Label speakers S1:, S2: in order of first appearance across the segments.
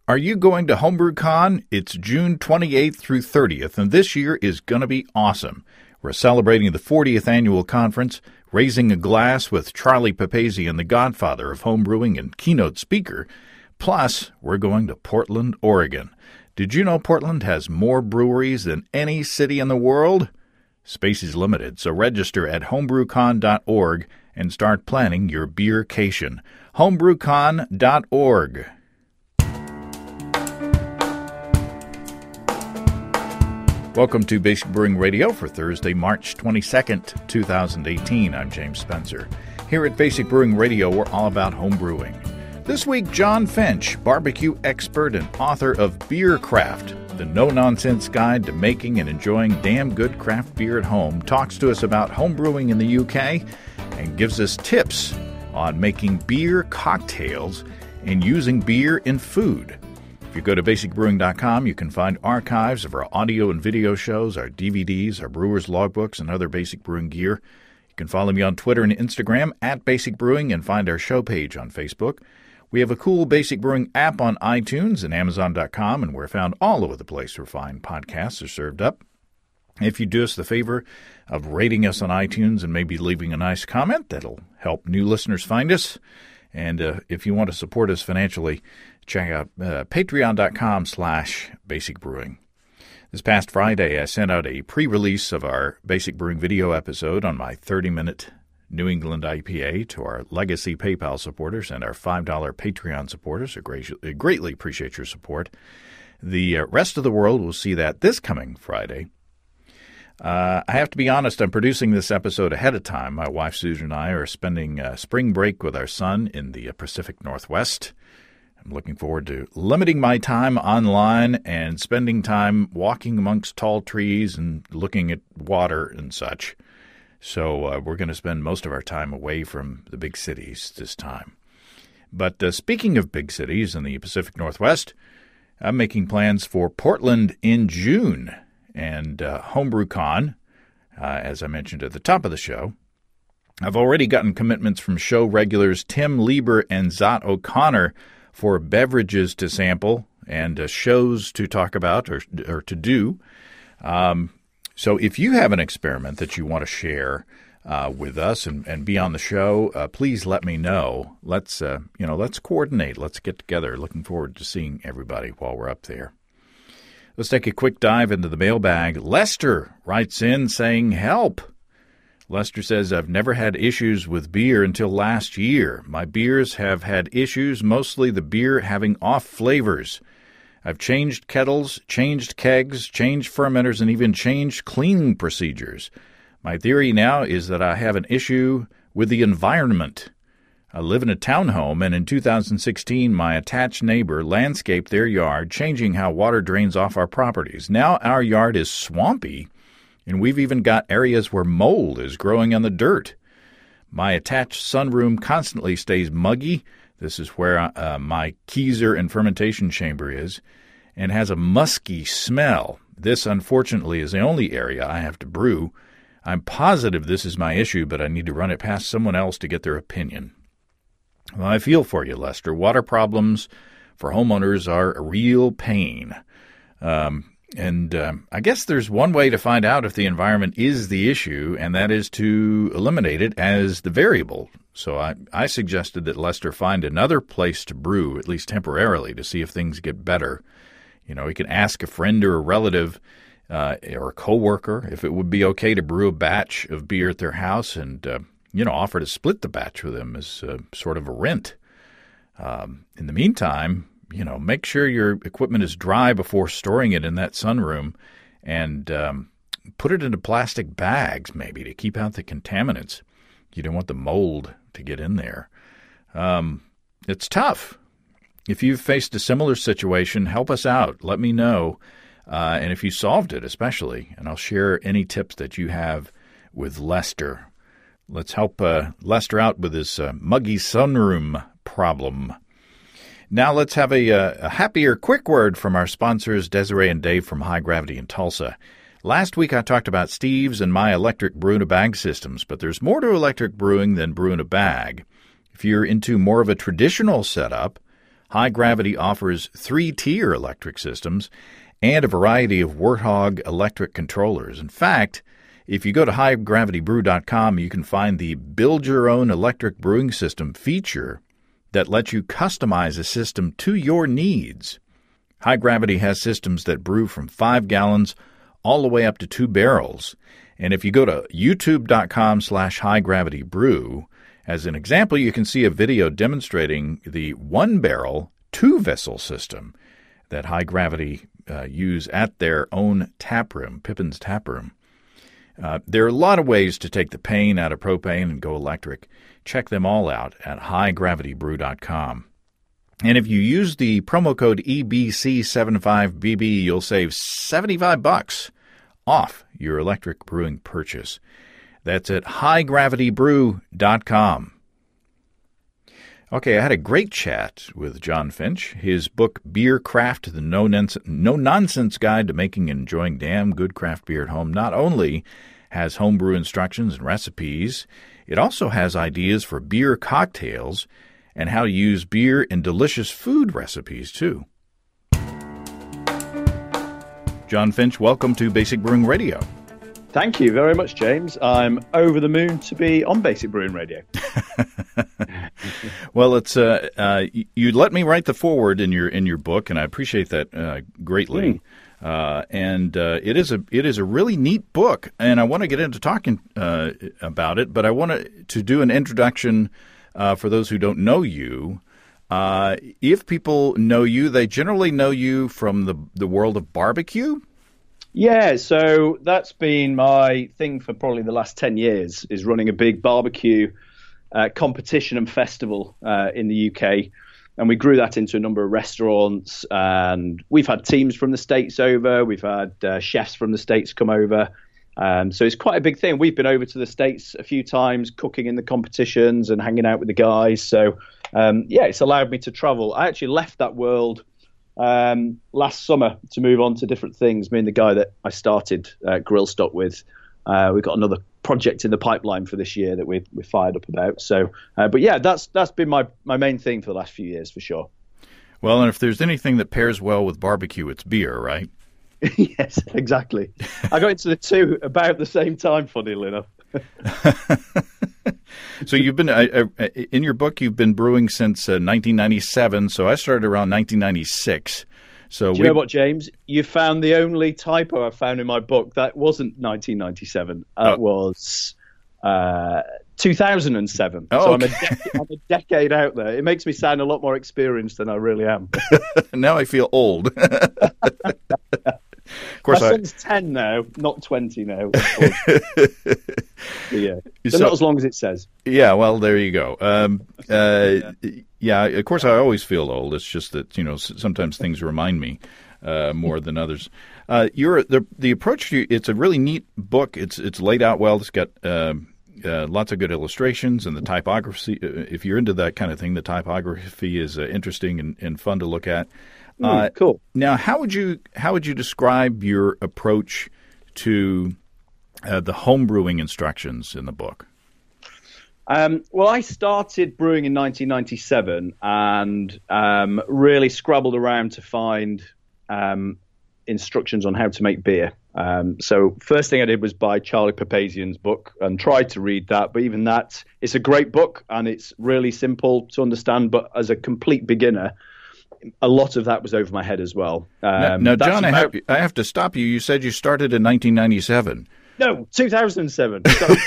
S1: Are you going to HomebrewCon? It's June 28th through 30th, and this year is going to be awesome. We're celebrating the 40th annual conference, raising a glass with Charlie Papazian, the godfather of homebrewing and keynote speaker. Plus, we're going to Portland, Oregon. Did you know Portland has more breweries than any city in the world? Space is limited, so register at homebrewcon.org and start planning your beercation. homebrewcon.org. Welcome to Basic Brewing Radio for Thursday, March 22nd, 2018. I'm James Spencer. Here at Basic Brewing Radio, we're all about home brewing. This week, John Finch, barbecue expert and author of Beer Craft, the no-nonsense guide to making and enjoying damn good craft beer at home, talks to us about home brewing in the UK and gives us tips on making beer cocktails and using in in food. If you go to basicbrewing.com, you can find archives of our audio and video shows, our DVDs, our brewer's logbooks, and other Basic Brewing gear. You can follow me on Twitter and Instagram at Basic Brewing and find our show page on Facebook. We have a cool Basic Brewing app on iTunes and Amazon.com, and we're found all over the place where fine podcasts are served up. If you do us the favor of rating us on iTunes and maybe leaving a nice comment, that'll help new listeners find us. And if you want to support us financially, check out patreon.com/basicbrewing. This past Friday, I sent out a pre-release of our Basic Brewing video episode on my 30-minute New England IPA to our legacy PayPal supporters and our $5 Patreon supporters. I greatly appreciate your support. The rest of the world will see that this coming Friday. I have to be honest, I'm producing this episode ahead of time. My wife, Susan, and I are spending spring break with our son in the Pacific Northwest. I'm looking forward to limiting my time online and spending time walking amongst tall trees and looking at water and such. So we're going to spend most of our time away from the big cities this time. But speaking of big cities in the Pacific Northwest, I'm making plans for Portland in June. And HomebrewCon, as I mentioned at the top of the show. I've already gotten commitments from show regulars Tim Lieber and Zot O'Connor for beverages to sample and shows to talk about or to do. So if you have an experiment that you want to share with us and be on the show, please let me know. Let's coordinate. Let's get together. Looking forward to seeing everybody while we're up there. Let's take a quick dive into the mailbag. Lester writes in saying, help. Lester says, I've never had issues with beer until last year. My beers have had issues, mostly the beer having off flavors. I've changed kettles, changed kegs, changed fermenters, and even changed cleaning procedures. My theory now is that I have an issue with the environment. I live in a townhome, and in 2016, my attached neighbor landscaped their yard, changing how water drains off our properties. Now our yard is swampy, and we've even got areas where mold is growing on the dirt. My attached sunroom constantly stays muggy. This is where my keezer and fermentation chamber is, and has a musky smell. This, unfortunately, is the only area I have to brew. I'm positive this is my issue, but I need to run it past someone else to get their opinion. Well, I feel for you, Lester. Water problems for homeowners are a real pain. I guess there's one way to find out if the environment is the issue, and that is to eliminate it as the variable. So I suggested that Lester find another place to brew, at least temporarily, to see if things get better. You know, he can ask a friend or a relative or a coworker if it would be okay to brew a batch of beer at their house and offer to split the batch with them as sort of a rent. In the meantime, make sure your equipment is dry before storing it in that sunroom and put it into plastic bags maybe to keep out the contaminants. You don't want the mold to get in there. It's tough. If you've faced a similar situation, help us out. Let me know. And if you solved it especially, and I'll share any tips that you have with Lester. Let's help Lester out with his muggy sunroom problem. Now let's have a happier quick word from our sponsors, Desiree and Dave from High Gravity in Tulsa. Last week I talked about Steve's and my electric brew-in-a-bag systems, but there's more to electric brewing than brew in a bag. If you're into more of a traditional setup, High Gravity offers 3-tier electric systems and a variety of Warthog electric controllers. In fact, if you go to highgravitybrew.com, you can find the Build Your Own Electric Brewing System feature that lets you customize a system to your needs. High Gravity has systems that brew from 5 gallons all the way up to 2 barrels. And if you go to youtube.com/highgravitybrew, as an example, you can see a video demonstrating the 1-barrel, 2-vessel system that High Gravity use at their own tap room, Pippin's Tap Room. There are a lot of ways to take the pain out of propane and go electric. Check them all out at highgravitybrew.com. And if you use the promo code EBC75BB, you'll save $75 off your electric brewing purchase. That's at highgravitybrew.com. Okay, I had a great chat with John Finch. His book, Beer Craft, the No-Nonsense Guide to Making and Enjoying Damn Good Craft Beer at Home, not only has homebrew instructions and recipes, it also has ideas for beer cocktails and how to use beer in delicious food recipes, too. John Finch, welcome to Basic Brewing Radio.
S2: Thank you very much, James. I'm over the moon to be on Basic Brewing Radio.
S1: Well, it's you let me write the foreword in your book, and I appreciate that greatly. And it is a really neat book, and I want to get into talking about it. But I want to do an introduction for those who don't know you. If people know you, they generally know you from the world of barbecue.
S2: Yeah, so that's been my thing for probably the last 10 years, is running a big barbecue competition and festival in the UK. And we grew that into a number of restaurants, and we've had teams from the States over. We've had chefs from the States come over. So it's quite a big thing. We've been over to the States a few times, cooking in the competitions and hanging out with the guys. So, it's allowed me to travel. I actually left that world last summer to move on to different things. Me and the guy that I started Grill Stock with, we've got another project in the pipeline for this year that we're fired up about. So, but yeah, that's been my main thing for the last few years, for sure.
S1: Well, and if there's anything that pairs well with barbecue, it's beer, right?
S2: Yes, exactly. I got into the two about the same time, funnily enough.
S1: So you've been in your book, you've been brewing since 1997. So I started around 1996. So
S2: do you know what, James? You found the only typo I found in my book. That wasn't 1997. It was 2007.
S1: Oh,
S2: so
S1: okay.
S2: I'm a decade out there. It makes me sound a lot more experienced than I really am.
S1: Now I feel old. Of course,
S2: my son's 10 now, not 20 now. Yeah, so not as long as it says.
S1: Yeah, well, there you go. Yeah, of course, I always feel old. It's just that sometimes things remind me more than others. The approach to it's a really neat book. It's laid out well. It's got lots of good illustrations, and the typography. If you're into that kind of thing, the typography is interesting and fun to look at.
S2: Cool.
S1: Now, how would you describe your approach to the home brewing instructions in the book?
S2: Well, I started brewing in 1997 and really scrabbled around to find instructions on how to make beer. So first thing I did was buy Charlie Papazian's book and tried to read that. But even that, it's a great book and it's really simple to understand. But as a complete beginner, a lot of that was over my head as well.
S1: Now, John, I have to stop you. You said you started in 1997.
S2: No, 2007.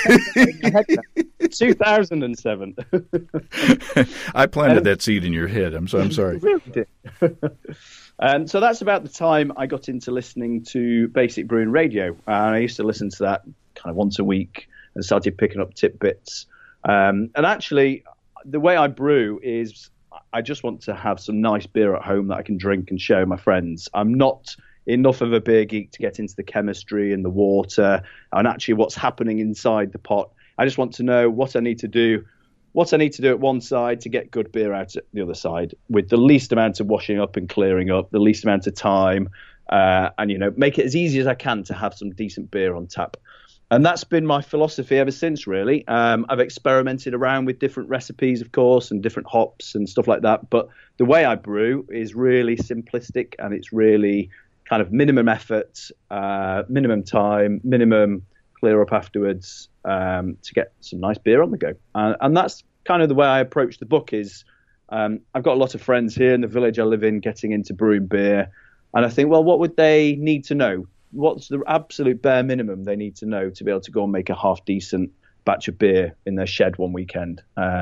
S2: 2007.
S1: I planted that seed in your head. I'm sorry.
S2: Really did. So that's about the time I got into listening to Basic Brewing Radio. I used to listen to that kind of once a week and started picking up tidbits. And actually, the way I brew is I just want to have some nice beer at home that I can drink and share with my friends. I'm not enough of a beer geek to get into the chemistry and the water and actually what's happening inside the pot. I just want to know what I need to do at one side to get good beer out at the other side with the least amount of washing up and clearing up, the least amount of time, and make it as easy as I can to have some decent beer on tap. And that's been my philosophy ever since, really. I've experimented around with different recipes, of course, and different hops and stuff like that. But the way I brew is really simplistic, and it's really kind of minimum effort, minimum time, minimum clear up afterwards to get some nice beer on the go. And that's kind of the way I approach the book is I've got a lot of friends here in the village I live in getting into brewing beer. And I think, well, what would they need to know? What's the absolute bare minimum they need to know to be able to go and make a half decent batch of beer in their shed one weekend?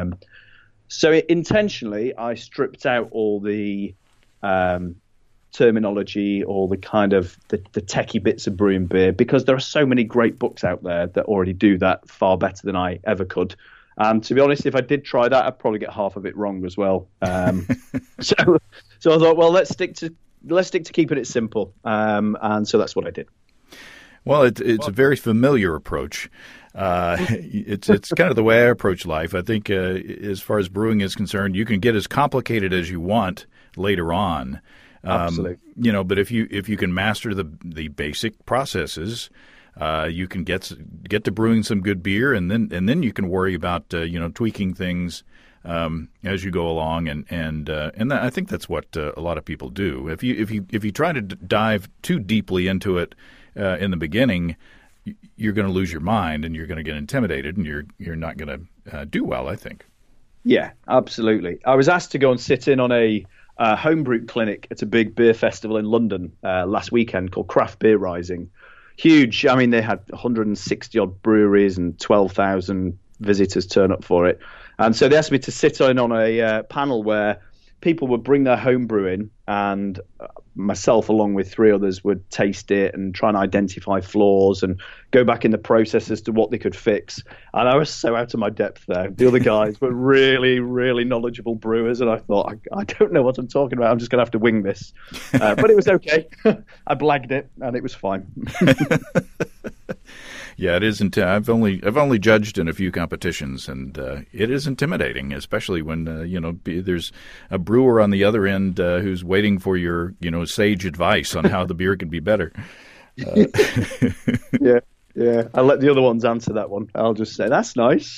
S2: So intentionally, I stripped out all the terminology, all the kind of the techie bits of brewing beer, because there are so many great books out there that already do that far better than I ever could. To be honest, if I did try that, I'd probably get half of it wrong as well. So I thought, well, let's stick to keeping it simple. And so that's what I did.
S1: Well, it's a very familiar approach. It's kind of the way I approach life. I think as far as brewing is concerned, you can get as complicated as you want later on.
S2: Absolutely.
S1: But if you can master the basic processes, you can get to brewing some good beer, and then you can worry about tweaking things as you go along, and I think that's what a lot of people do. If you try to dive too deeply into it in the beginning, you're going to lose your mind, and you're going to get intimidated, and you're not going to do well, I think.
S2: Yeah, absolutely. I was asked to go and sit in on a homebrew clinic at a big beer festival in London last weekend called Craft Beer Rising. Huge. I mean, they had 160 odd breweries and 12,000 visitors turn up for it. And so they asked me to sit in on a panel where people would bring their home brew in, and myself, along with three others, would taste it and try and identify flaws and go back in the process as to what they could fix. And I was so out of my depth there. The other guys were really, really knowledgeable brewers, and I thought, I don't know what I'm talking about. I'm just going to have to wing this. But it was okay. I blagged it, and it was fine.
S1: Yeah, it is. I've only judged in a few competitions, and it is intimidating, especially when there's a brewer on the other end who's waiting for your sage advice on how the beer can be better. Yeah.
S2: I'll let the other ones answer that one. I'll just say that's nice.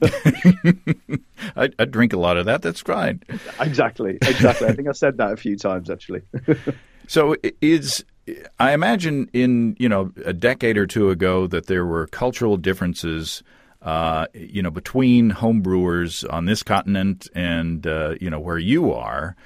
S1: I drink a lot of that. That's fine.
S2: Exactly. I think I said that a few times actually.
S1: So I imagine in a decade or two ago that there were cultural differences between home brewers on this continent and where you are.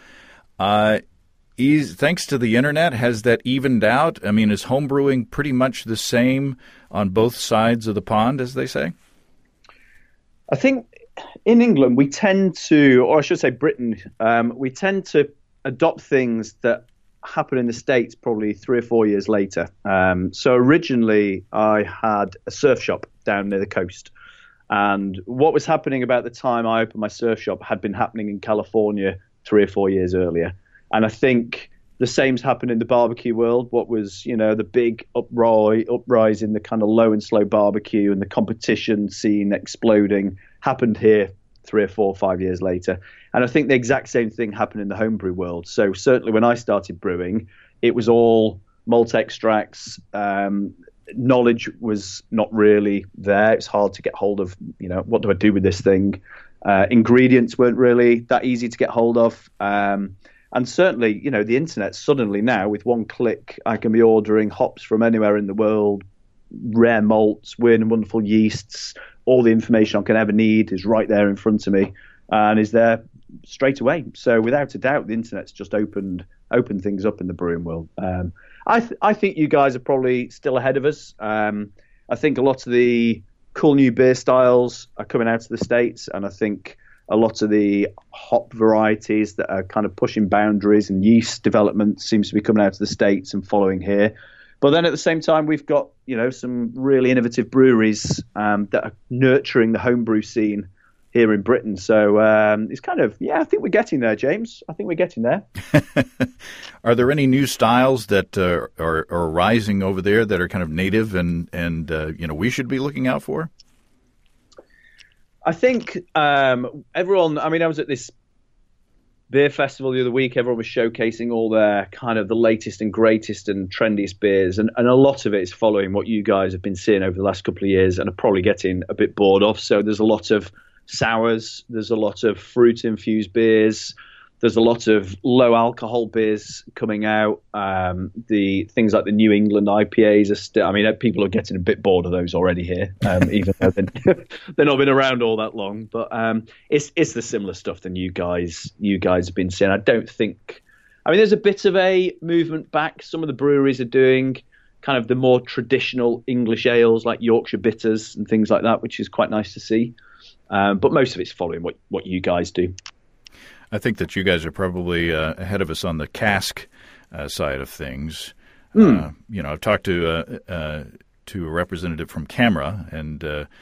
S1: Thanks to the internet, has that evened out? I mean, is home brewing pretty much the same on both sides of the pond, as they say?
S2: I think in England we tend to, or I should say Britain, we tend to adopt things that happen in the States probably 3 or 4 years later. So originally I had a surf shop down near the coast. And what was happening about the time I opened my surf shop had been happening in California 3 or 4 years earlier. And I think the same's happened in the barbecue world. What was, the big uprise in the kind of low and slow barbecue and the competition scene exploding happened here 3 or 4 or 5 years later. And I think the exact same thing happened in the homebrew world. So certainly when I started brewing, it was all malt extracts. Knowledge was not really there. It's hard to get hold of, what do I do with this thing? Ingredients weren't really that easy to get hold of. And certainly, the internet suddenly now, with one click, I can be ordering hops from anywhere in the world, rare malts, weird and wonderful yeasts. All the information I can ever need is right there in front of me and is there straight away. So without a doubt, the internet's just opened things up in the brewing world. I think you guys are probably still ahead of us. I think a lot of the cool new beer styles are coming out of the States, and I think a lot of the hop varieties that are kind of pushing boundaries and yeast development seems to be coming out of the States and following here. But then at the same time, we've got, some really innovative breweries that are nurturing the homebrew scene here in Britain. So it's kind of, I think we're getting there, James. I think we're getting there.
S1: Are there any new styles that are rising over there that are kind of native and we should be looking out for?
S2: I think everyone, I was at this beer festival the other week. Everyone was showcasing all their kind of the latest and greatest and trendiest beers. And a lot of it is following what you guys have been seeing over the last couple of years and are probably getting a bit bored of. So there's a lot of sours. There's a lot of fruit-infused beers. There's a lot of low alcohol beers coming out. The things like the New England IPAs are still, I mean, people are getting a bit bored of those already here, even though they've not been around all that long. But it's the similar stuff than you guys have been seeing. I don't think, I mean, there's a bit of a movement back. Some of the breweries are doing kind of the more traditional English ales like Yorkshire bitters and things like that, which is quite nice to see. But most of it's following what you guys do.
S1: I think that you guys are probably ahead of us on the cask side of things. I've talked to a representative from Camera, and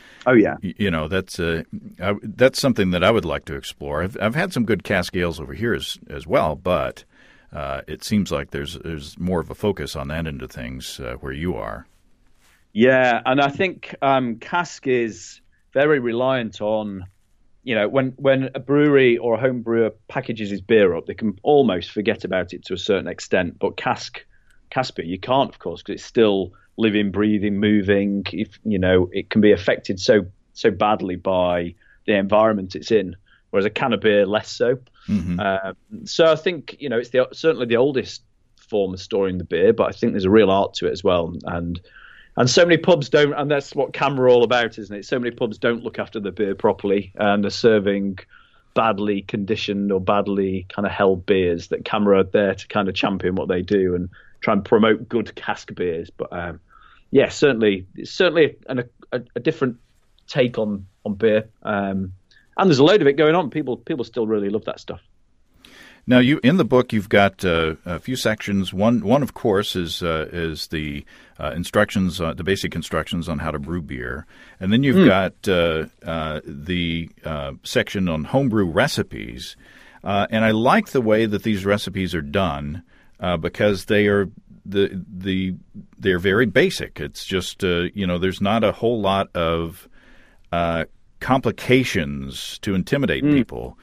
S1: that's something that I would like to explore. I've had some good cask ales over here as well, but it seems like there's more of a focus on that end of things where you are.
S2: Yeah, and I think cask is very reliant on. When a brewery or a home brewer packages his beer up, they can almost forget about it to a certain extent. But cask beer, you can't, of course, because it's still living, breathing, moving. It can be affected so badly by the environment it's in, whereas a can of beer less so. Mm-hmm. So I think it's certainly the oldest form of storing the beer, but I think there's a real art to it as well. And so many pubs don't, and that's what Camera are all about, isn't it? So many pubs don't look after the beer properly, and they're serving badly conditioned or badly kind of held beers. That Camera are there to kind of champion what they do and try and promote good cask beers. But certainly a different take on beer, and there's a load of it going on. People still really love that stuff.
S1: Now, in the book, you've got a few sections. One, of course, is the instructions, the basic instructions on how to brew beer, and then you've got the section on homebrew recipes. And I like the way that these recipes are done because they are they're very basic. It's just there's not a whole lot of complications to intimidate people.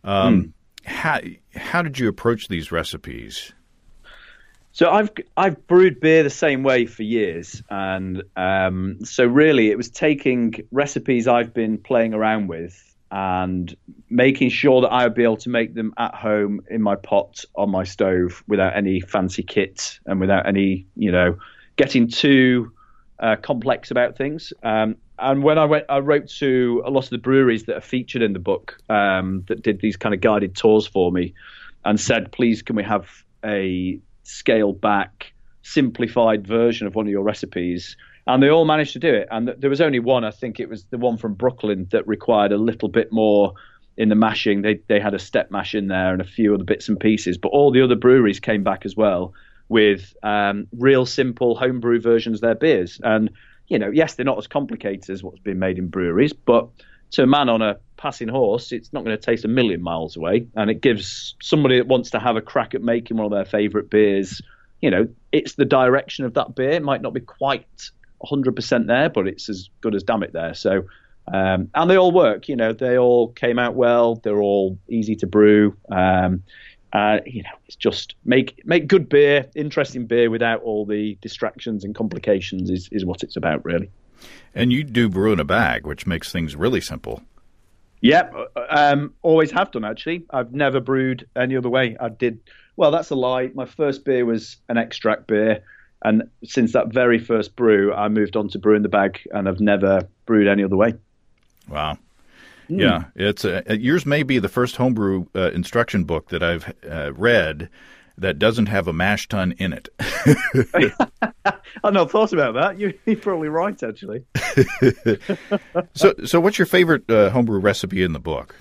S1: How did you approach these recipes?
S2: So I've brewed beer the same way for years, and so really it was taking recipes I've been playing around with and making sure that I would be able to make them at home in my pot on my stove without any fancy kit and without any getting too complex about things. And when I wrote to a lot of the breweries that are featured in the book that did these kind of guided tours for me and said, please, can we have a scaled back, simplified version of one of your recipes? And they all managed to do it. And there was only one, I think it was the one from Brooklyn, that required a little bit more in the mashing. They had a step mash in there and a few other bits and pieces. But all the other breweries came back as well with real simple homebrew versions of their beers. And yes, they're not as complicated as what's been made in breweries, but to a man on a passing horse, it's not going to taste a million miles away. And it gives somebody that wants to have a crack at making one of their favorite beers, it's the direction of that beer. It might not be quite 100% there, but it's as good as damn it there. So, and they all work, they all came out well. They're all easy to brew. It's just make good beer, interesting beer without all the distractions and complications is what it's about, really.
S1: And you do brew in a bag, which makes things really simple.
S2: Yeah, always have done, actually. I've never brewed any other way. Well, that's a lie. My first beer was an extract beer. And since that very first brew, I moved on to brew in the bag, and I've never brewed any other way.
S1: Wow. Yeah, it's yours may be the first homebrew instruction book that I've read that doesn't have a mash tun in it.
S2: I've not thought about that. You're probably right, actually.
S1: So what's your favorite homebrew recipe in the book?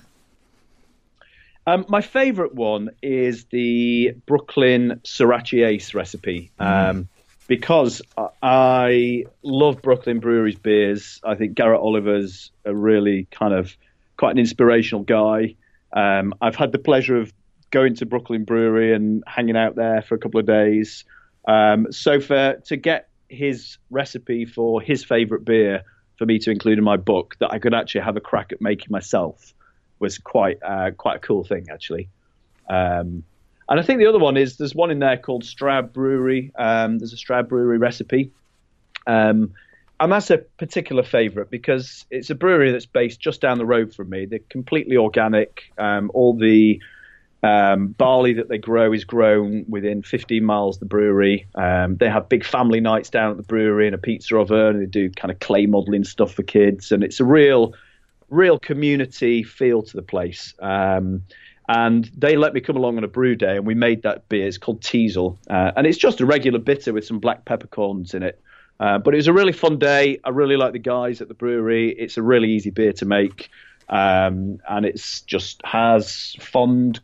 S2: My favorite one is the Brooklyn Sriracha Ace recipe. Because I love Brooklyn Brewery's beers. I think Garrett Oliver's a really kind of quite an inspirational guy. I've had the pleasure of going to Brooklyn Brewery and hanging out there for a couple of days. So to get his recipe for his favorite beer for me to include in my book that I could actually have a crack at making myself was quite a cool thing, actually. And I think the other one is there's one in there called Stroud Brewery. There's a Stroud Brewery recipe. And that's a particular favourite because it's a brewery that's based just down the road from me. They're completely organic. All the barley that they grow is grown within 15 miles of the brewery. They have big family nights down at the brewery and a pizza oven. They do kind of clay modelling stuff for kids. And it's a real community feel to the place. And they let me come along on a brew day, and we made that beer. It's called Teasel, and it's just a regular bitter with some black peppercorns in it. But it was a really fun day. I really like the guys at the brewery. It's a really easy beer to make, and it's just has fond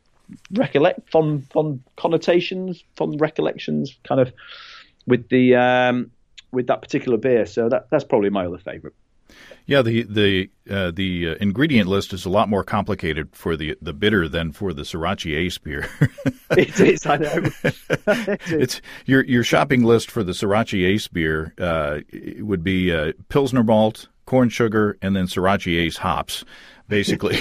S2: connotations, fond recollections, kind of with that particular beer. So that's probably my other favourite.
S1: Yeah, the ingredient list is a lot more complicated for the bitter than for the Sorachi Ace beer.
S2: It is, I know.
S1: It's your shopping list for the Sorachi Ace beer would be Pilsner malt, corn sugar, and then Sorachi Ace hops, basically.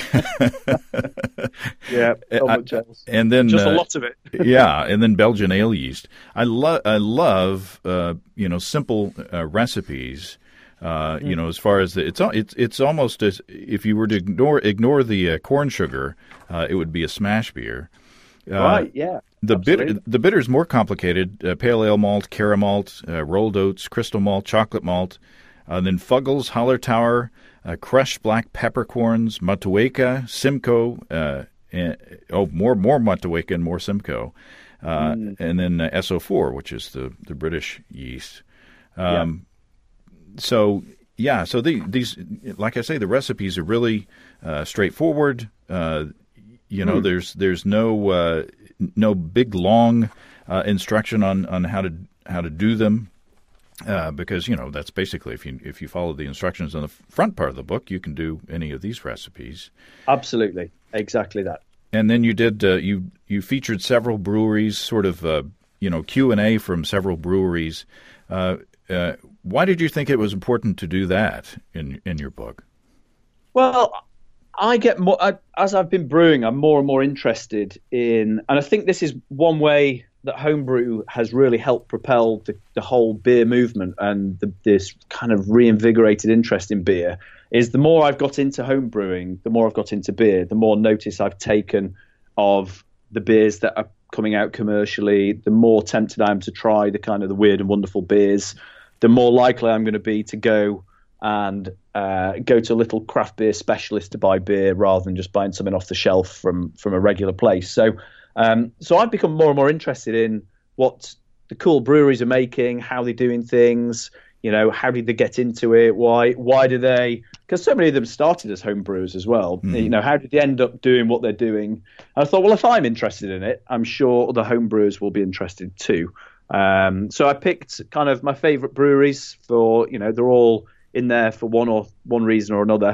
S2: Yeah, so much else.
S1: And then
S2: just a lot of it.
S1: Yeah, and then Belgian ale yeast. I love simple recipes. As far as it's almost as if you were to ignore the corn sugar, it would be a smash beer.
S2: Right. Yeah.
S1: The bitter is more complicated. Pale ale malt, caramel malt, rolled oats, crystal malt, chocolate malt, then Fuggles, Hallertauer, crushed black peppercorns, Motueka, Simcoe, more Motueka and more Simcoe, and then SO4, which is the British yeast. So these, like I say, the recipes are really straightforward. There's no big long instruction on how to do them, because that's basically if you follow the instructions on the front part of the book, you can do any of these recipes.
S2: Absolutely, exactly that.
S1: And then you did you featured several breweries, sort of Q&A from several breweries. Why did you think it was important to do that in your book?
S2: Well, I get more as I've been brewing. I'm more and more interested in, and I think this is one way that homebrew has really helped propel the whole beer movement and this kind of reinvigorated interest in beer. Is the more I've got into homebrewing, the more I've got into beer, the more notice I've taken of the beers that are coming out commercially, the more tempted I am to try the kind of the weird and wonderful beers, the more likely I'm going to be to go and go to a little craft beer specialist to buy beer rather than just buying something off the shelf from a regular place. So I've become more and more interested in what the cool breweries are making, how they're doing things, how did they get into it? Why do they? Because so many of them started as home brewers as well. Mm-hmm. How did they end up doing what they're doing? And I thought, well, if I'm interested in it, I'm sure other home brewers will be interested too. So I picked kind of my favorite breweries for, they're all in there for one reason or another.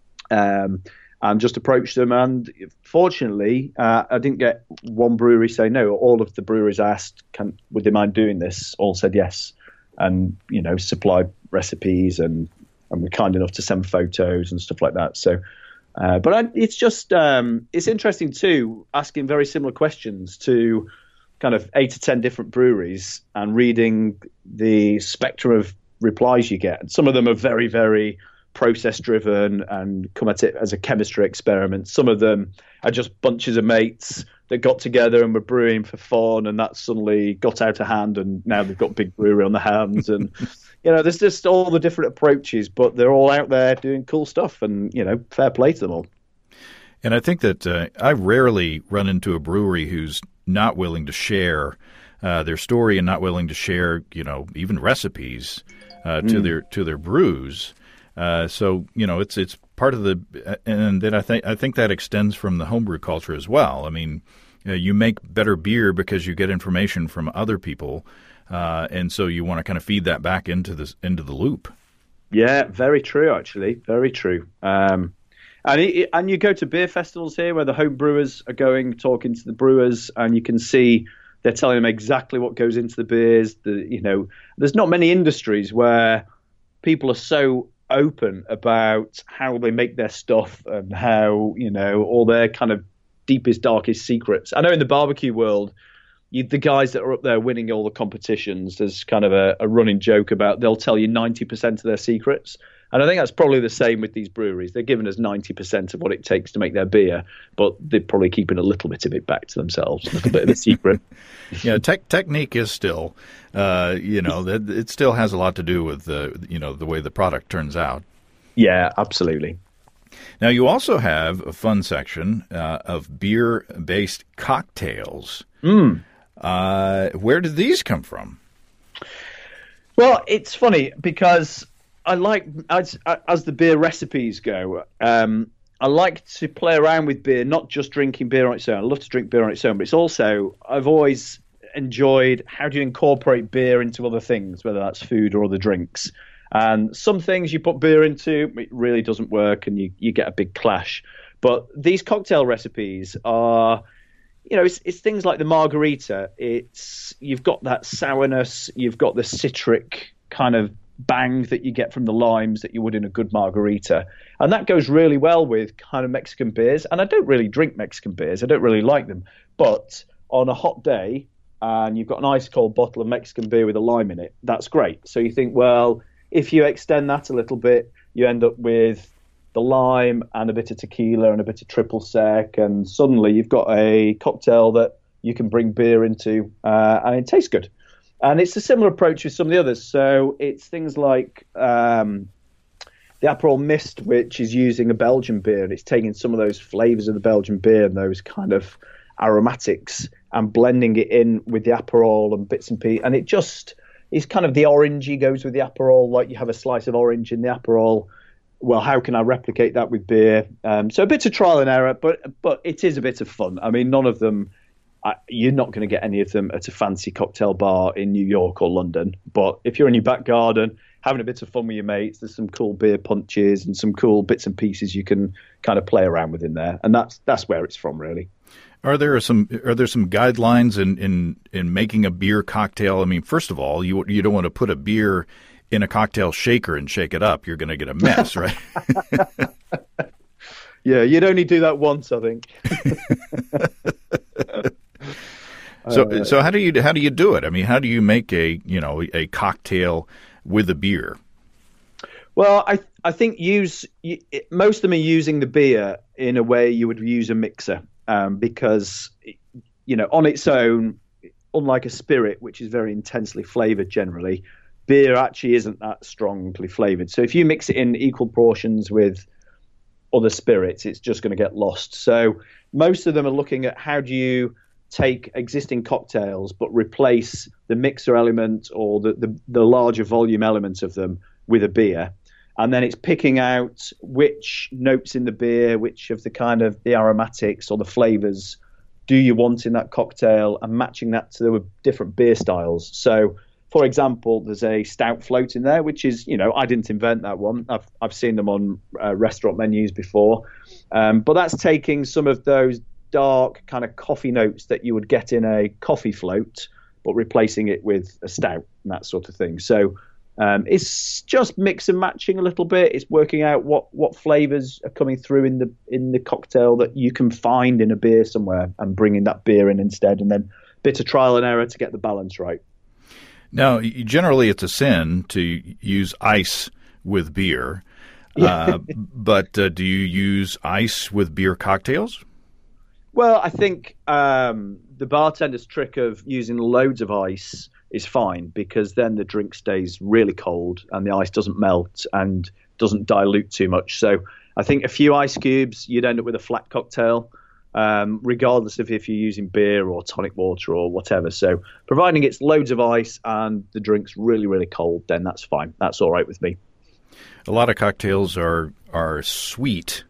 S2: And just approached them. And fortunately, I didn't get one brewery say no. All of the breweries I asked, would they mind doing this, all said yes. And, supplied recipes and were kind enough to send photos and stuff like that. So, it's just, it's interesting too, asking very similar questions to kind of 8 to 10 different breweries and reading the spectrum of replies you get. And some of them are very, very process driven and come at it as a chemistry experiment. Some of them are just bunches of mates that got together and were brewing for fun, and that suddenly got out of hand, and now they've got big brewery on their hands. And there's just all the different approaches, but they're all out there doing cool stuff, and fair play to them all.
S1: And I think that I rarely run into a brewery who's not willing to share their story and not willing to share, even recipes to their brews. So it's part of the, and then I think that extends from the homebrew culture as well. I mean, you make better beer because you get information from other people, and so you want to kind of feed that back into the loop.
S2: Yeah, very true. Actually, very true. And you go to beer festivals here where the home brewers are talking to the brewers, and you can see they're telling them exactly what goes into the beers. There's not many industries where people are so open about how they make their stuff and how all their kind of deepest, darkest secrets. I know in the barbecue world, the guys that are up there winning all the competitions, there's kind of a running joke about they'll tell you 90% of their secrets. And I think that's probably the same with these breweries. They're giving us 90% of what it takes to make their beer, but they're probably keeping a little bit of it back to themselves, a little bit of the secret.
S1: Yeah, technique is still, it still has a lot to do with the way the product turns out. Yeah,
S2: absolutely.
S1: Now, you also have a fun section of beer-based cocktails. Where did these come from?
S2: Well, it's funny because I like, as the beer recipes go, I like to play around with beer, not just drinking beer on its own. I love to drink beer on its own, but it's also, I've always enjoyed how do you incorporate beer into other things, whether that's food or other drinks. And some things you put beer into, it really doesn't work and you get a big clash. But these cocktail recipes are, it's things like the margarita. You've got that sourness, you've got the citric kind of bang that you get from the limes that you would in a good margarita. And that goes really well with kind of Mexican beers. And I don't really drink Mexican beers. I don't really like them. But on a hot day and you've got an ice cold bottle of Mexican beer with a lime in it, that's great. So you think, well, if you extend that a little bit, you end up with the lime and a bit of tequila and a bit of triple sec, and suddenly you've got a cocktail that you can bring beer into, and it tastes good. And it's a similar approach with some of the others. So it's things like the Aperol Mist, which is using a Belgian beer, and it's taking some of those flavors of the Belgian beer and those kind of aromatics and blending it in with the Aperol and bits and pieces, and it just is kind of the orangey goes with the Aperol, like you have a slice of orange in the Aperol. Well, how can I replicate that with beer? So a bit of trial and error, but it is a bit of fun. I mean, none of them, you're not going to get any of them at a fancy cocktail bar in New York or London. But if you're in your back garden, having a bit of fun with your mates, there's some cool beer punches and some cool bits and pieces you can kind of play around with in there. And that's where it's from, really.
S1: Are there some guidelines in making a beer cocktail? I mean, first of all, you don't want to put a beer in a cocktail shaker and shake it up. You're going to get a mess, right?
S2: Yeah, you'd only do that once, I think.
S1: So how do you do it? I mean, how do you make a cocktail with a beer?
S2: Well, I think most of them are using the beer in a way you would use a mixer. Because, on its own, unlike a spirit, which is very intensely flavored generally, beer actually isn't that strongly flavored. So if you mix it in equal portions with other spirits, it's just going to get lost. So most of them are looking at how do you take existing cocktails but replace the mixer element or the larger volume element of them with a beer. And then it's picking out which notes in the beer, which of the kind of the aromatics or the flavors do you want in that cocktail and matching that to the different beer styles. So, for example, there's a stout float in there, which is, I didn't invent that one. I've seen them on restaurant menus before. But that's taking some of those dark kind of coffee notes that you would get in a coffee float, but replacing it with a stout and that sort of thing. So, it's just mix and matching a little bit. It's working out what flavors are coming through in the cocktail that you can find in a beer somewhere and bringing that beer in instead, and then a bit of trial and error to get the balance right.
S1: Now, generally it's a sin to use ice with beer, but do you use ice with beer cocktails?
S2: Well, I think the bartender's trick of using loads of ice is fine, because then the drink stays really cold and the ice doesn't melt and doesn't dilute too much. So I think a few ice cubes, you'd end up with a flat cocktail, regardless of if you're using beer or tonic water or whatever. So providing it's loads of ice and the drink's really, really cold, then that's fine. That's all right with me.
S1: A lot of cocktails are sweet.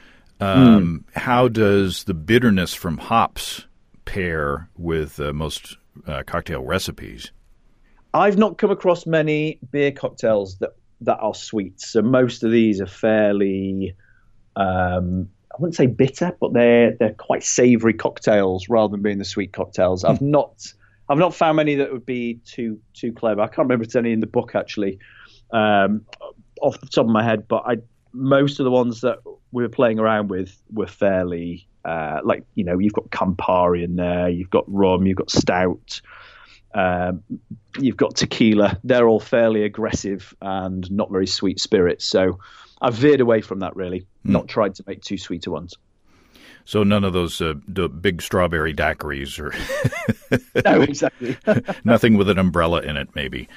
S1: How does the bitterness from hops pair with most cocktail recipes?
S2: I've not come across many beer cocktails that are sweet. So most of these are fairly, I wouldn't say bitter, but they're quite savoury cocktails rather than being the sweet cocktails. I've not found many that would be too clever. I can't remember if there's any in the book actually, off the top of my head, but most of the ones that we were playing around with were fairly you've got Campari in there, you've got rum, you've got stout, you've got tequila. They're all fairly aggressive and not very sweet spirits. So I've veered away from that, really. Not tried to make too sweeter ones.
S1: So none of those the big strawberry daiquiris or
S2: no, exactly.
S1: Nothing with an umbrella in it, maybe.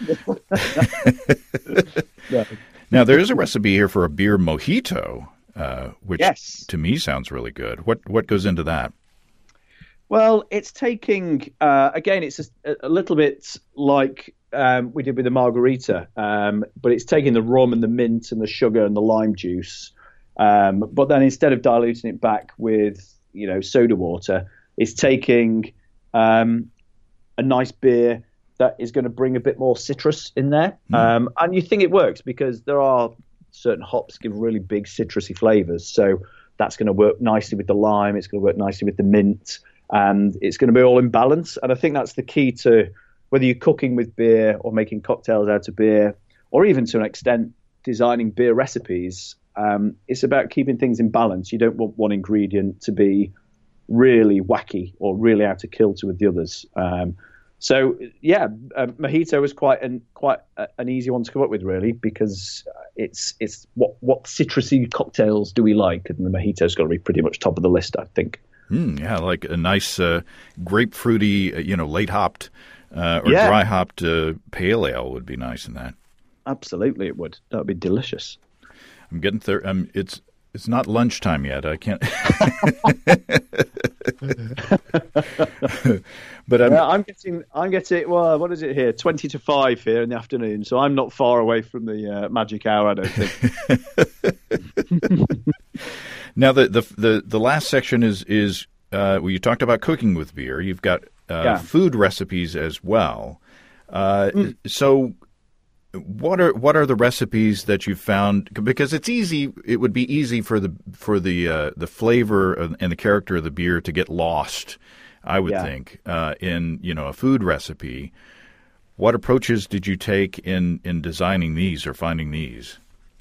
S2: No.
S1: Now, there is a recipe here for a beer mojito, which to me sounds really good. What goes into that?
S2: Well, it's taking, again, it's a little bit like we did with the margarita, but it's taking the rum and the mint and the sugar and the lime juice. But then instead of diluting it back with, soda water, it's taking a nice beer that is going to bring a bit more citrus in there. And you think it works because there are certain hops give really big citrusy flavors. So that's going to work nicely with the lime. It's going to work nicely with the mint. And it's going to be all in balance. And I think that's the key to whether you're cooking with beer or making cocktails out of beer, or even to an extent designing beer recipes. It's about keeping things in balance. You don't want one ingredient to be really wacky or really out of kilter with the others. Mojito was quite an easy one to come up with, really, because it's what citrusy cocktails do we like, and the mojito's got to be pretty much top of the list, I think.
S1: Yeah, like a nice grapefruity, late hopped or dry hopped pale ale would be nice in that.
S2: Absolutely, it would. That would be delicious.
S1: I'm getting there. It's not lunchtime yet. I can't. But
S2: I'm getting. Well, what is it here? 20 to 5 here in the afternoon. So I'm not far away from the magic hour, I don't think.
S1: Now the last section is you talked about cooking with beer. You've got food recipes as well. So. What are the recipes that you found? Because it's easy. It would be easy for the flavor and the character of the beer to get lost, I would think, in a food recipe. What approaches did you take in designing these or finding these?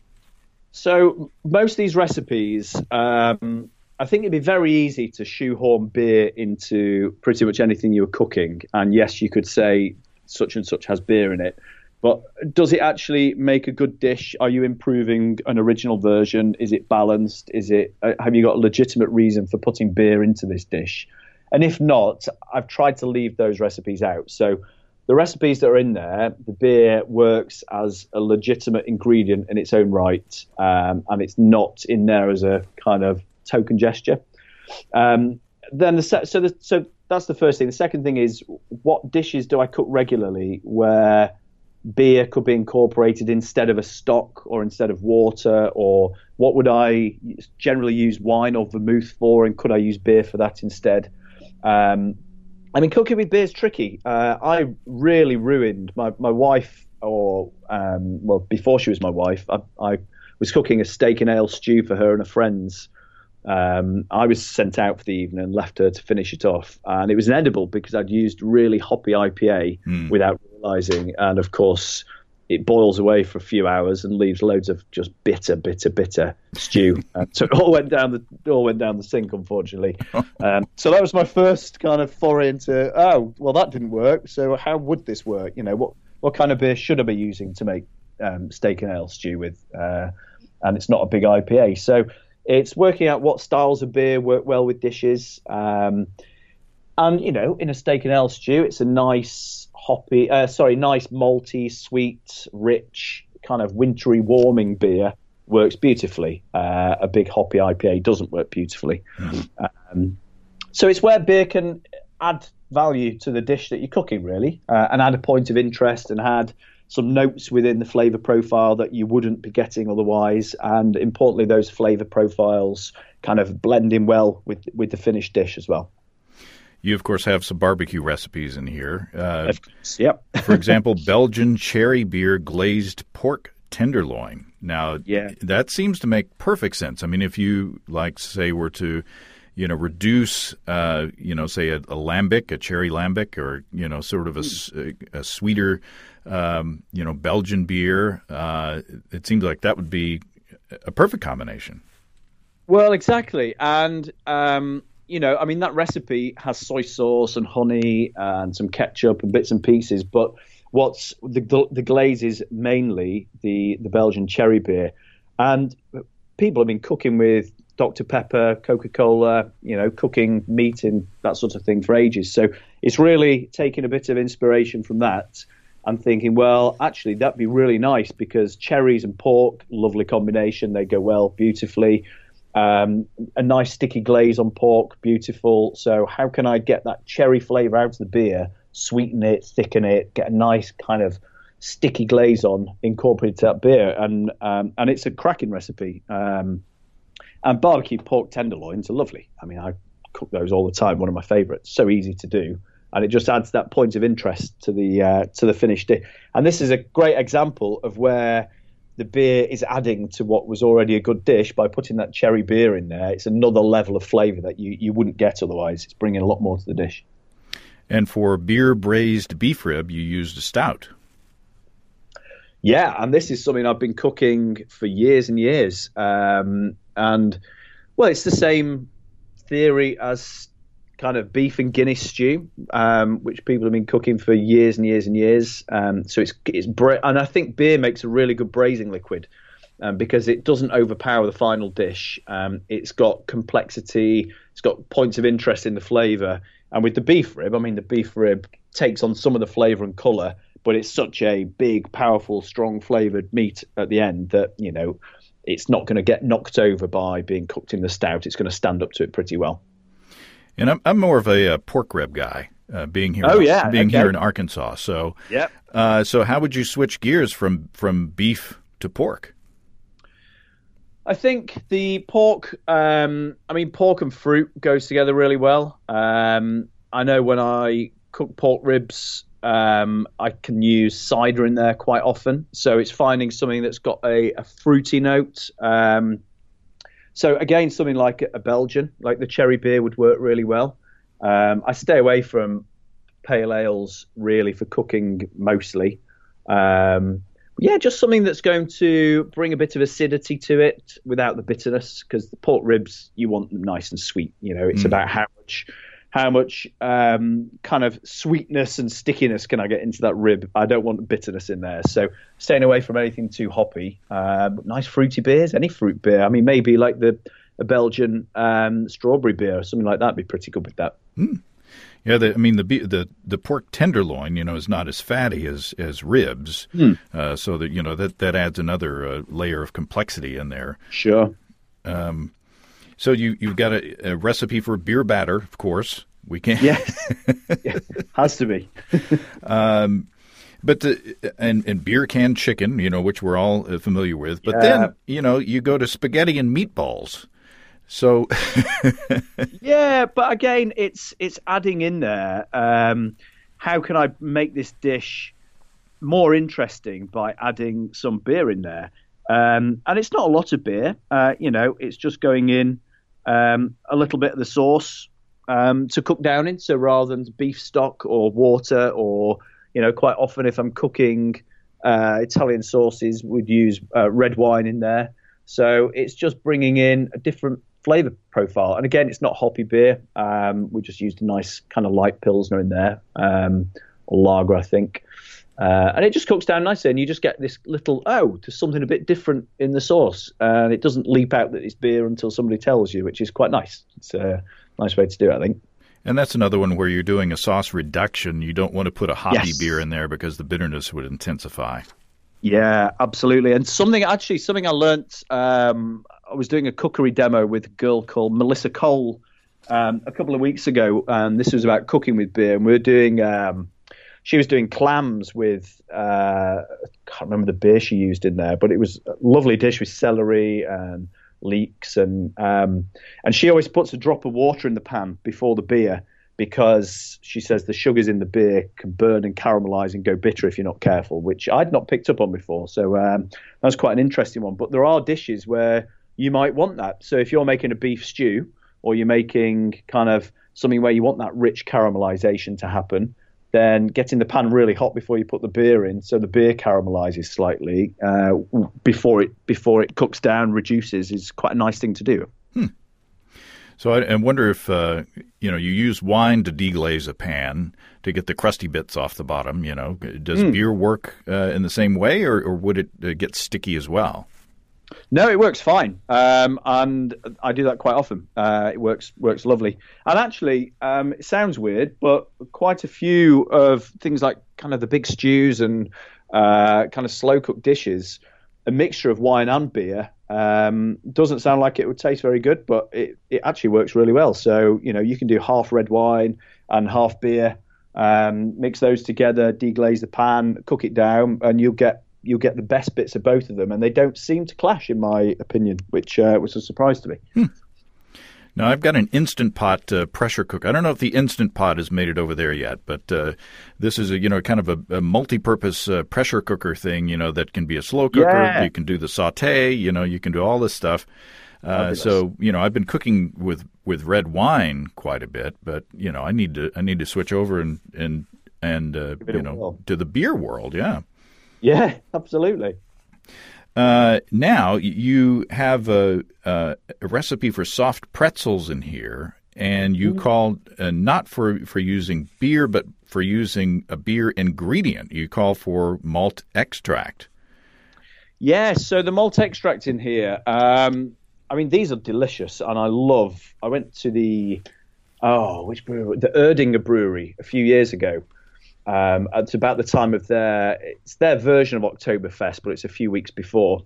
S2: So most of these recipes, I think it'd be very easy to shoehorn beer into pretty much anything you were cooking. And yes, you could say such and such has beer in it. But does it actually make a good dish? Are you improving an original version? Is it balanced? Have you got a legitimate reason for putting beer into this dish? And if not, I've tried to leave those recipes out. So the recipes that are in there, the beer works as a legitimate ingredient in its own right, and it's not in there as a kind of token gesture. So that's the first thing. The second thing is, what dishes do I cook regularly where beer could be incorporated instead of a stock or instead of water, or what would I generally use wine or vermouth for, and could I use beer for that instead? Cooking with beer is tricky. I really ruined my wife, before she was my wife, I was cooking a steak and ale stew for her and her friends. I was sent out for the evening and left her to finish it off, and it was inedible because I'd used really hoppy IPA without realizing, and of course it boils away for a few hours and leaves loads of just bitter stew. So it all went down the sink, unfortunately. So that was my first kind of foray into, that didn't work. So how would this work? What kind of beer should I be using to make steak and ale stew with? And it's not a big IPA, so it's working out what styles of beer work well with dishes. And in a steak and ale stew, it's a nice nice malty, sweet, rich, kind of wintry, warming beer works beautifully. A big hoppy IPA doesn't work beautifully. So it's where beer can add value to the dish that you're cooking, really, and add a point of interest and add some notes within the flavor profile that you wouldn't be getting otherwise. And importantly, those flavor profiles kind of blend in well with the finished dish as well.
S1: You, of course, have some barbecue recipes in here.
S2: Of course, yep.
S1: For example, Belgian cherry beer glazed pork tenderloin. Now, that seems to make perfect sense. I mean, if you, say, were to, reduce, say, a lambic, a cherry lambic, or, sort of a sweeter, Belgian beer, it seems like that would be a perfect combination.
S2: Well, exactly. And, I mean, that recipe has soy sauce and honey and some ketchup and bits and pieces. But what's the glaze is mainly the Belgian cherry beer. And people have been cooking with Dr. Pepper, Coca-Cola, cooking meat and that sort of thing for ages. So it's really taking a bit of inspiration from that and thinking, well, actually, that'd be really nice because cherries and pork, lovely combination. They go well beautifully. A nice sticky glaze on pork, beautiful. So how can I get that cherry flavour out of the beer, sweeten it, thicken it, get a nice kind of sticky glaze on, incorporate that beer, and it's a cracking recipe. And barbecue pork tenderloins are lovely. I mean, I cook those all the time. One of my favourites. So easy to do, and it just adds that point of interest to the finished dish. And this is a great example of where the beer is adding to what was already a good dish by putting that cherry beer in there. It's another level of flavour that you wouldn't get otherwise. It's bringing a lot more to the dish.
S1: And for beer braised beef rib, you used a stout.
S2: Yeah, and this is something I've been cooking for years and years. And, well, it's the same theory as kind of beef and Guinness stew, which people have been cooking for years and years and years. So and I think beer makes a really good braising liquid because it doesn't overpower the final dish. It's got complexity. It's got points of interest in the flavour. And with the beef rib, I mean, the beef rib takes on some of the flavour and colour, but it's such a big, powerful, strong flavoured meat at the end that, it's not going to get knocked over by being cooked in the stout. It's going to stand up to it pretty well.
S1: And I'm more of a pork rib guy, being here. Here in Arkansas. So, so how would you switch gears from beef to pork?
S2: I think the pork. Pork and fruit goes together really well. I know when I cook pork ribs, I can use cider in there quite often. So it's finding something that's got a fruity note. So again, something like a Belgian, like the cherry beer would work really well. I stay away from pale ales really for cooking mostly. Just something that's going to bring a bit of acidity to it without the bitterness, because the pork ribs, you want them nice and sweet. It's about how much kind of sweetness and stickiness can I get into that rib. I don't want the bitterness in there. So staying away from anything too hoppy. But nice fruity beers, any fruit beer. I mean, maybe like a Belgian strawberry beer or something like that would be pretty good with that.
S1: Mm. Yeah, the pork tenderloin, is not as fatty as ribs. So that that adds another layer of complexity in there.
S2: Sure.
S1: So you've got a recipe for beer batter, of course. We can.
S2: Yes, has to be.
S1: But and beer canned chicken, which we're all familiar with. But then you go to spaghetti and meatballs. So
S2: yeah, but again, it's adding in there. How can I make this dish more interesting by adding some beer in there? And it's not a lot of beer. It's just going in a little bit of the sauce to cook down in. So rather than beef stock or water, or quite often if I'm cooking Italian sauces, we'd use red wine in there. So it's just bringing in a different flavor profile. And again, it's not hoppy beer. We just used a nice kind of light Pilsner in there, or lager, I think. And it just cooks down nicely, and you just get this little, there's something a bit different in the sauce. And it doesn't leap out that it's beer until somebody tells you, which is quite nice. It's a nice way to do it, I think.
S1: And that's another one where you're doing a sauce reduction. You don't want to put a hoppy beer in there because the bitterness would intensify. Yeah,
S2: absolutely. And something I learnt, I was doing a cookery demo with a girl called Melissa Cole a couple of weeks ago. And this was about cooking with beer. And we were doing... she was doing clams with, I can't remember the beer she used in there, but it was a lovely dish with celery and leeks. And she always puts a drop of water in the pan before the beer, because she says the sugars in the beer can burn and caramelize and go bitter if you're not careful, which I'd not picked up on before. So that was quite an interesting one. But there are dishes where you might want that. So if you're making a beef stew, or you're making kind of something where you want that rich caramelization to happen, then getting the pan really hot before you put the beer in, so the beer caramelizes slightly before it cooks down, reduces, is quite a nice thing to do.
S1: So I wonder if you use wine to deglaze a pan to get the crusty bits off the bottom. Does beer work in the same way, or would it get sticky as well?
S2: No, it works fine, and I do that quite often. It works lovely. And actually, it sounds weird, but quite a few of things like kind of the big stews and kind of slow cooked dishes, a mixture of wine and beer, doesn't sound like it would taste very good, but it actually works really well. So you can do half red wine and half beer, mix those together, deglaze the pan, cook it down, and you'll get the best bits of both of them, and they don't seem to clash, in my opinion, which was a surprise to me.
S1: Now, I've got an Instant Pot pressure cooker. I don't know if the Instant Pot has made it over there yet, but this is a kind of a multi-purpose pressure cooker thing, that can be a slow cooker. Yeah. You can do the saute. You can do all this stuff. So I've been cooking with red wine quite a bit, but I need to switch over and to the beer world. Yeah.
S2: Yeah, absolutely.
S1: Now you have a recipe for soft pretzels in here, and you called not for using beer, but for using a beer ingredient. You call for malt extract.
S2: Yeah, so the malt extract in here, these are delicious, and I went to which brewery? The Erdinger Brewery a few years ago. It's about the time of their version of Oktoberfest, but it's a few weeks before.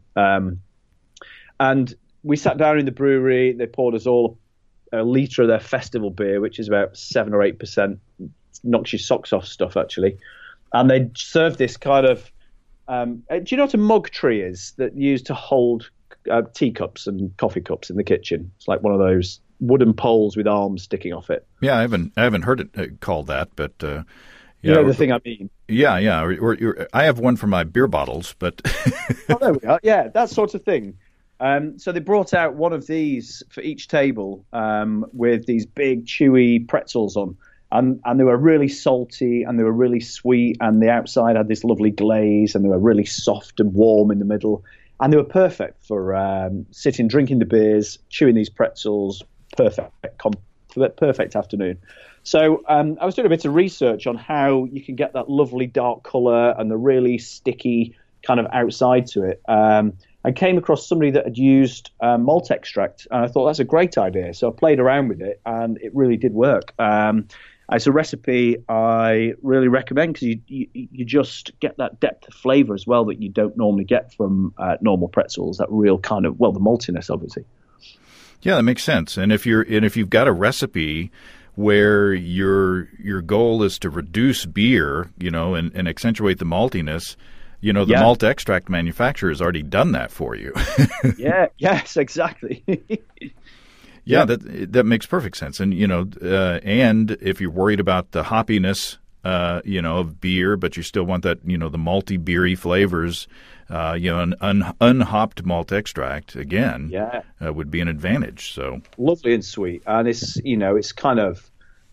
S2: And we sat down in the brewery. They poured us all a litre of their festival beer, which is about 7 or 8%. Knocks your socks off stuff, actually. And they served this kind of do you know what a mug tree is that you use to hold teacups and coffee cups in the kitchen? It's like one of those wooden poles with arms sticking off it.
S1: Yeah, I haven't heard it called that, but
S2: you know the thing I mean.
S1: Yeah. I have one for my beer bottles, but
S2: oh, there we are. Yeah, that sort of thing. So they brought out one of these for each table with these big chewy pretzels on, and they were really salty and they were really sweet, and the outside had this lovely glaze, and they were really soft and warm in the middle, and they were perfect for sitting, drinking the beers, chewing these pretzels. Perfect afternoon. So I was doing a bit of research on how you can get that lovely dark colour and the really sticky kind of outside to it. I came across somebody that had used malt extract, and I thought that's a great idea. So I played around with it, and it really did work. It's a recipe I really recommend because you just get that depth of flavour as well that you don't normally get from normal pretzels. That real kind of, the maltiness, obviously.
S1: Yeah, that makes sense. And if you've got a recipe where your goal is to reduce beer, and accentuate the maltiness, the malt extract manufacturer has already done that for you.
S2: Yes, exactly.
S1: Yeah, that makes perfect sense. And and if you're worried about the hoppiness, of beer, but you still want that, the malty beery flavors, an unhopped malt extract again, would be an advantage. So
S2: lovely and sweet, and it's kind of,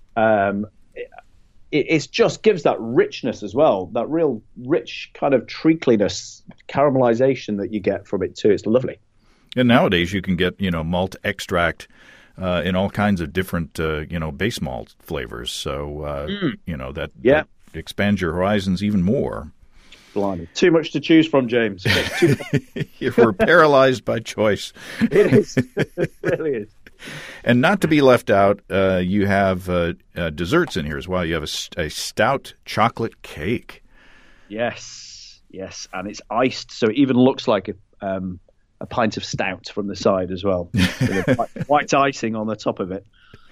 S2: it just gives that richness as well, that real rich kind of treacliness, caramelization that you get from it too. It's lovely.
S1: And nowadays you can get, malt extract in all kinds of different, base malt flavors. So, that expands your horizons even more.
S2: Blimey. Too much to choose from, James.
S1: We're paralyzed by choice.
S2: It is. It really is.
S1: And not to be left out, you have desserts in here as well. You have a stout chocolate cake.
S2: Yes, and it's iced, so it even looks like a pint of stout from the side as well, with white icing on the top of it.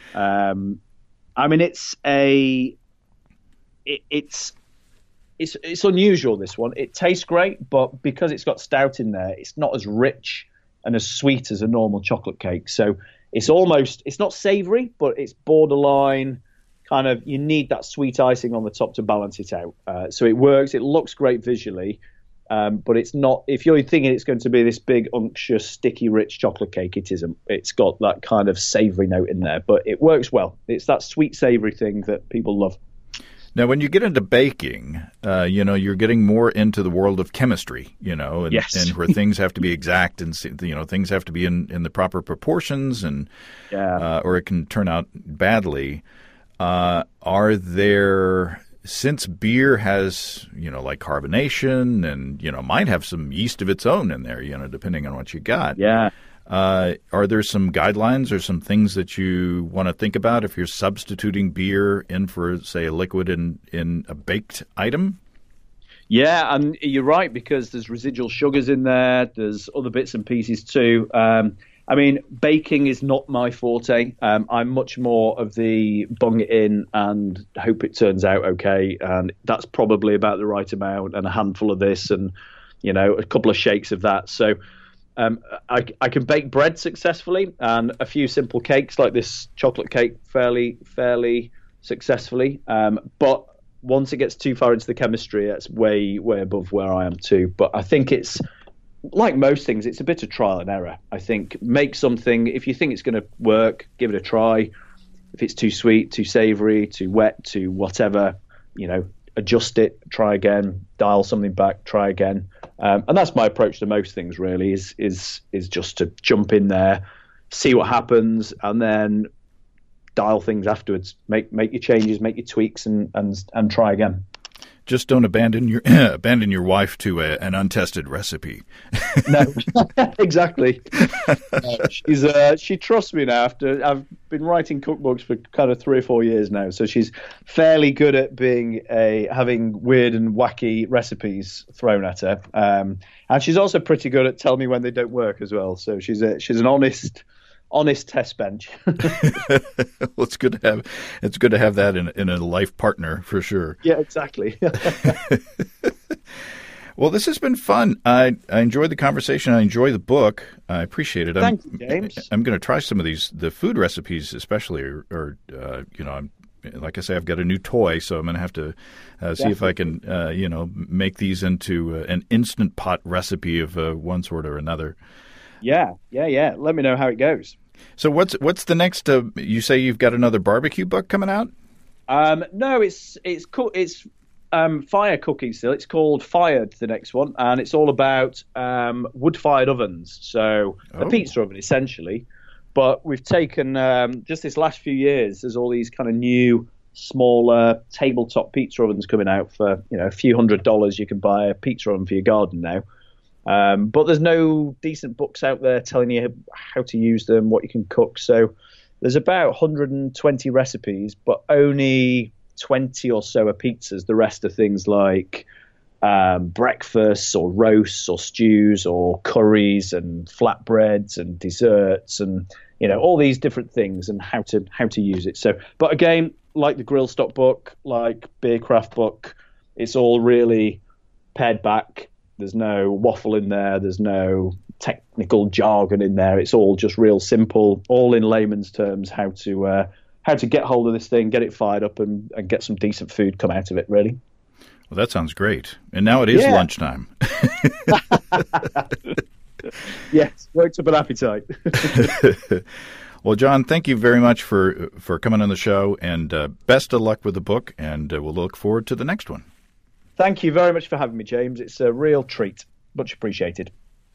S2: It's unusual, this one. It tastes great, but because it's got stout in there, it's not as rich and as sweet as a normal chocolate cake. So it's not savory, but it's borderline kind of, you need that sweet icing on the top to balance it out. So it works. It looks great visually. But it's not, if you're thinking it's going to be this big, unctuous, sticky, rich chocolate cake, it isn't. It's got that kind of savory note in there, but it works well. It's that sweet savory thing that people love.
S1: Now, when you get into baking, you're getting more into the world of chemistry, and,
S2: Yes.
S1: and where things have to be exact and, things have to be in the proper proportions and or it can turn out badly. Are there, since beer has, like carbonation and, might have some yeast of its own in there, depending on what you got.
S2: Yeah.
S1: Are there some guidelines or some things that you want to think about if you're substituting beer in for, say, a liquid in a baked item?
S2: Yeah, and you're right, because there's residual sugars in there. There's other bits and pieces too. Baking is not my forte. I'm much more of the bung it in and hope it turns out okay. And that's probably about the right amount, and a handful of this and, a couple of shakes of that. So I can bake bread successfully, and a few simple cakes like this chocolate cake fairly successfully. But once it gets too far into the chemistry, it's way above where I am too. But I think it's like most things, it's a bit of trial and error. I think make something, if you think it's going to work, give it a try. If it's too sweet, too savory, too wet, too whatever, adjust it, try again, dial something back, try again. And that's my approach to most things, really, is just to jump in there, see what happens, and then dial things afterwards. Make your changes, make your tweaks, and try again.
S1: Just don't abandon your wife to an untested recipe.
S2: No, exactly. She trusts me now. After I've been writing cookbooks for kind of 3 or 4 years now, so she's fairly good at having weird and wacky recipes thrown at her, and she's also pretty good at telling me when they don't work as well. So she's an honest test bench.
S1: Well, it's good to have that in a life partner for sure.
S2: Yeah, exactly.
S1: Well, this has been fun. I enjoyed the conversation. I enjoy the book. I appreciate it.
S2: Thank you, James.
S1: I'm going to try some of the food recipes, especially, or like I say, I've got a new toy, so I'm going to have to see if I can, make these into an Instant Pot recipe of one sort or another.
S2: Yeah. Let me know how it goes.
S1: So what's the next? You say you've got another barbecue book coming out?
S2: No, it's cool. It's fire cooking still. It's called Fired, the next one, and it's all about wood-fired ovens. So a pizza oven essentially, but we've taken just this last few years. There's all these kind of new, smaller tabletop pizza ovens coming out for a few $100s. You can buy a pizza oven for your garden now. But there's no decent books out there telling you how to use them, what you can cook. So there's about 120 recipes, but only 20 or so are pizzas. The rest are things like breakfasts or roasts or stews or curries and flatbreads and desserts and all these different things and how to use it. So, but again, like the Grill Stock book, like Beercraft book, it's all really pared back. There's no waffle in there. There's no technical jargon in there. It's all just real simple, all in layman's terms, how to get hold of this thing, get it fired up, and get some decent food come out of it, really.
S1: Well, that sounds great. And now it is lunchtime.
S2: Yes, worked up an appetite.
S1: Well, John, thank you very much for coming on the show, and best of luck with the book, and we'll look forward to the next one.
S2: Thank you very much for having me, James. It's a real treat. Much appreciated.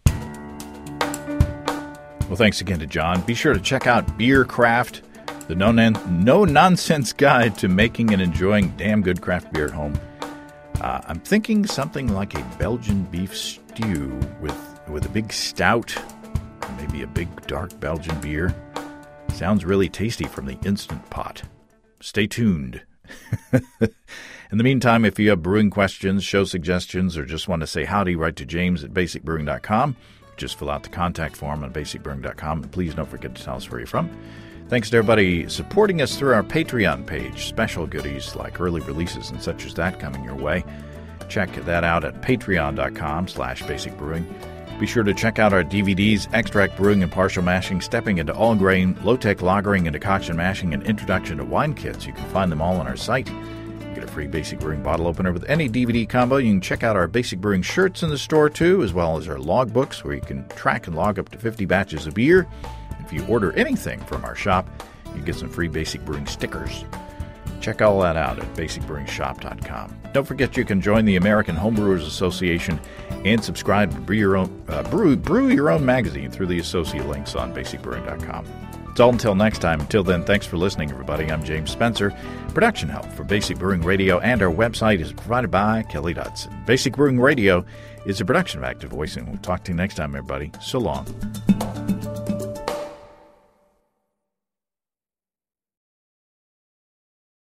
S1: Well, thanks again to John. Be sure to check out Beercraft, the no-nonsense guide to making and enjoying damn good craft beer at home. I'm thinking something like a Belgian beef stew with a big stout, or maybe a big dark Belgian beer. Sounds really tasty from the Instant Pot. Stay tuned. In the meantime, if you have brewing questions, show suggestions, or just want to say howdy, write to James at basicbrewing.com. Just fill out the contact form on basicbrewing.com, and please don't forget to tell us where you're from. Thanks to everybody supporting us through our Patreon page. Special goodies like early releases and such as that coming your way. Check that out at patreon.com/basicbrewing. Be sure to check out our DVDs, Extract Brewing and Partial Mashing, Stepping into All Grain, Low-Tech Lagering and Decoction Mashing, and Introduction to Wine Kits. You can find them all on our site. Get a free Basic Brewing bottle opener with any DVD combo. You can check out our Basic Brewing shirts in the store, too, as well as our log books, where you can track and log up to 50 batches of beer. If you order anything from our shop, you get some free Basic Brewing stickers. Check all that out at basicbrewingshop.com. Don't forget you can join the American Homebrewers Association and subscribe to brew your own magazine through the associate links on basicbrewing.com. It's all until next time. Until then, thanks for listening, everybody. I'm James Spencer. Production help for Basic Brewing Radio and our website is provided by Kelly Dodson. Basic Brewing Radio is a production of Active Voice, and we'll talk to you next time, everybody. So long.